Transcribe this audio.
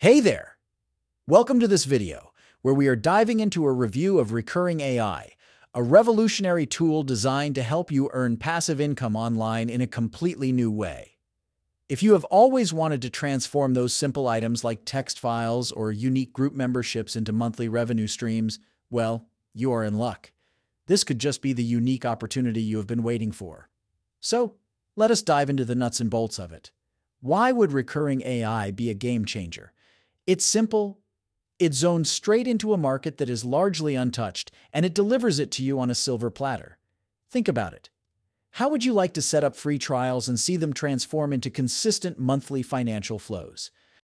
Hey there! Welcome to this video, where we are diving into a review of Recurring AI, a revolutionary tool designed to help you earn passive income online in a completely new way. If you have always wanted to transform those simple items like text files or unique group memberships into monthly revenue streams, well, you are in luck. This could just be the unique opportunity you have been waiting for. So, let us dive into the nuts and bolts of it. Why would Recurring AI be a game changer? It's simple. It zones straight into a market that is largely untouched, and it delivers it to you on a silver platter. Think about it. How would you like to set up free trials and see them transform into consistent monthly financial flows?